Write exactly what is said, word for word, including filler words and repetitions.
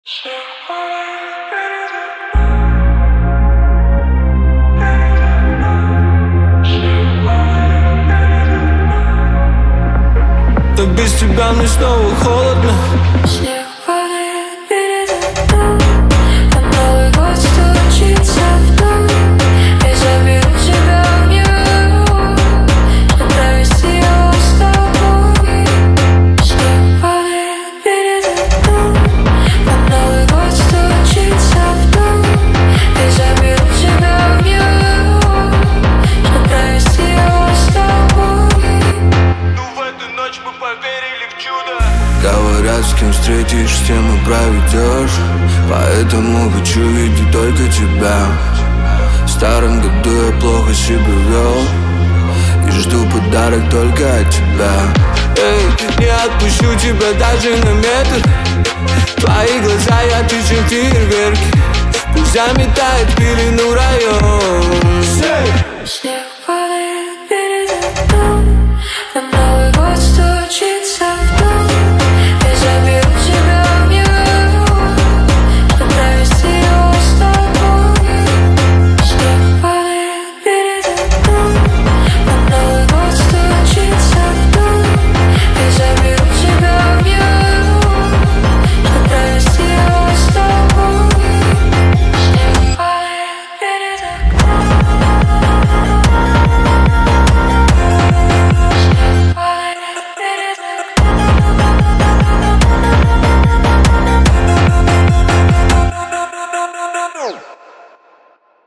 Да без тебя мне снова холодно. Говорят, с кем встретишь, с тем и проведешь. Поэтому хочу видеть только тебя. В старом году я плохо себя вел и жду подарок только от тебя. Эй, не отпущу тебя даже на метр. Твои глаза ярче, чем фейерверки. Пусть заметает пелену район.